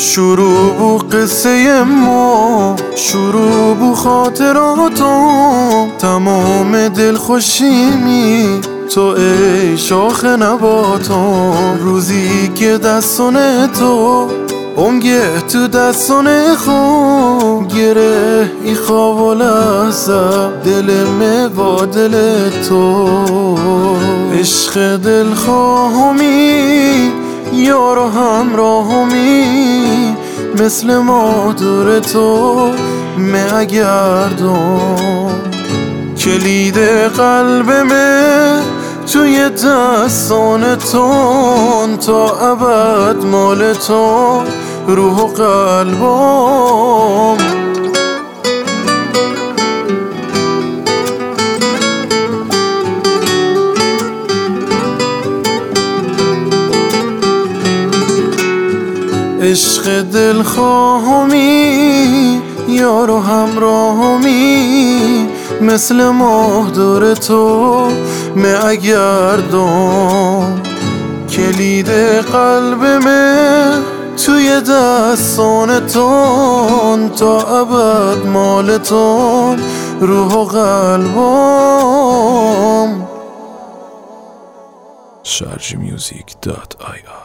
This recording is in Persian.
شروع بو قصه ما، شروع بو خاطراتم، تمام دل خوشیمی تو ای شاخ نباتم. روزی که دستان تو اونگه تو دستان خون گره ای خواب و لحظه دل می با دل تو. عشق دل خواهمی یار و همراهمی، مثل ما دور تو می گردم. کلید قلب من توی دستان تو، تا ابد مال تو روح و قلبم. عشق دل خواهمی یار و همراهمی، مثل ماه دور تو می گردم. کلید قلب من توی دستان تو، تا ابد مال تو روح و قلبم. sharjmusic.ir